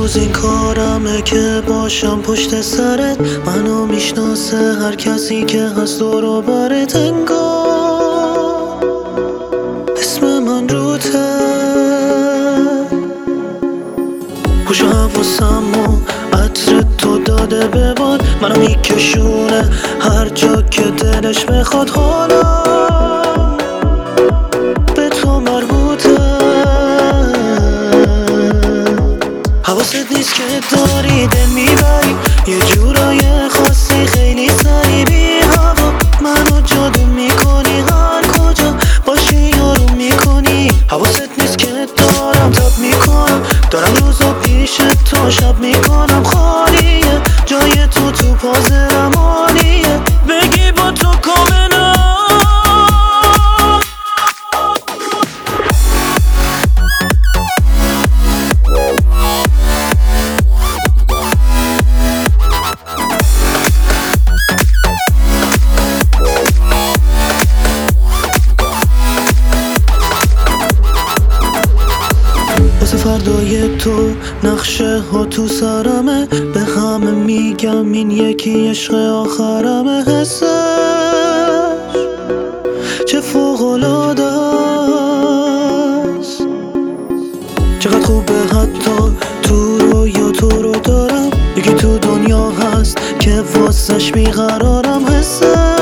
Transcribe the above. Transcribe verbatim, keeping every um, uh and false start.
روز این کارمه که باشم پشت سرت، منو میشناسه هر کسی که هست دور و برت. انگار اسم من روته، گوش و حواسم و عطر تو داده به باد، منو میکشونه هر جا که دلش بخواد. حالا به تو مربوطه، حواست نیست که داری دل میبری یه جورای خاصی، خیلی سری بی هوا منو جادو میکنی، هر کجا باشی یارو میکنی. حواست نیست که دارم تب میکنم، دارم روزو پیش تو شب میکنم. خالیه جای تو تو پازرم عالیه، بگی با تو کامنم. واسه فردای تو نقشه ها تو سرمه، به همه میگم این یکی عشق آخرمه. حسش چه فوق‌العاده است، چقدر خوبه حتی تو رویا تو رو دارم. یکی تو دنیا هست که واسش بیقرارم. حسش